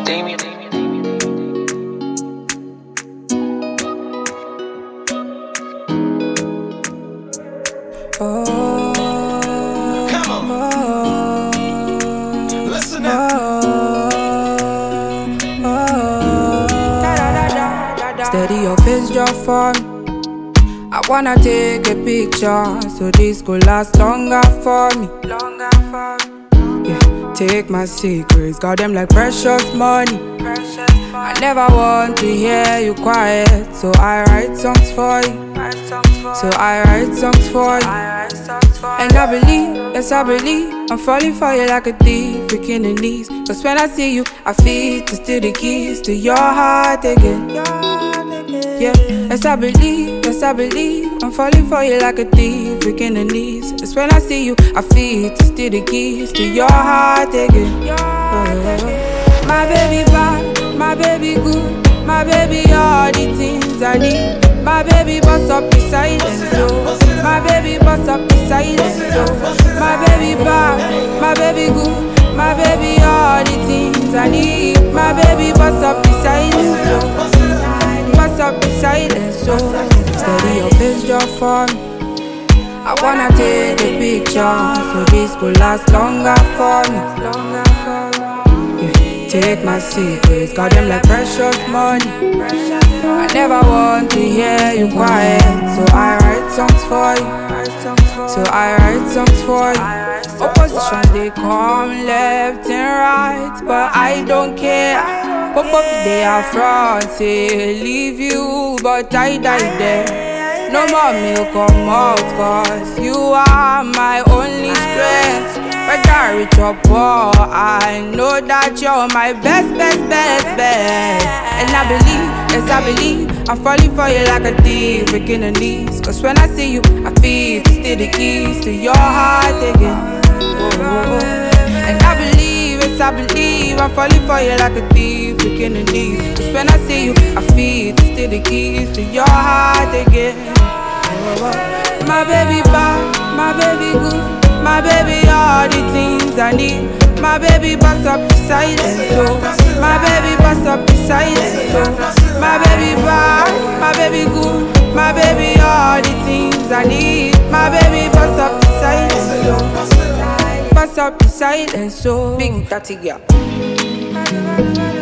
Damien. Come on. Listen up. Steady your face just for me. I wanna take a picture so this could last longer for me. Yeah, take my secrets, got them like precious money. I never want to hear you quiet, so I write songs for you. And I believe, yes I believe, I'm falling for you like a thief, breaking the knees. Cause when I see you, I feel to steal the keys to your heart again. Yeah, yes I believe, I'm falling for you like a thief, breaking the knees. Cause when I see you, I feel to steal the keys to your heart again. My baby bad, my baby good, my baby all the things I need. My baby bust up the silence, so my baby bust up the silence, so my baby bad, my baby good, my baby all the things I need. My baby bust up the silence, so bust up the silence, so steady your face just for me. I wanna take a picture so this could last longer for me. Yeah, take my secrets, got them like precious money. I never want to hear you quiet, so I write songs for you. Opposition they come left and right, but I don't care. Pop up they are front, say leave you, but I die there. No more milk come out, cause you are my only strength. Whether rich or poor, I know that you're my best. And I believe, yes I believe, I'm falling for you like a thief, breaking the knees. Cause when I see you, I feel to steal the keys to your heart again. And I believe, yes I believe, I'm falling for you like a thief, breaking the knees. Cause when I see you, I feel to steal the keys to your heart again. My baby bad, my baby good, my baby all the things I need. My baby bust up the silence, so my baby bust up the silence, so my baby bad, my baby good, my baby all the things I need. My baby bust up the silence, so bust up the silence, so big dirty girl.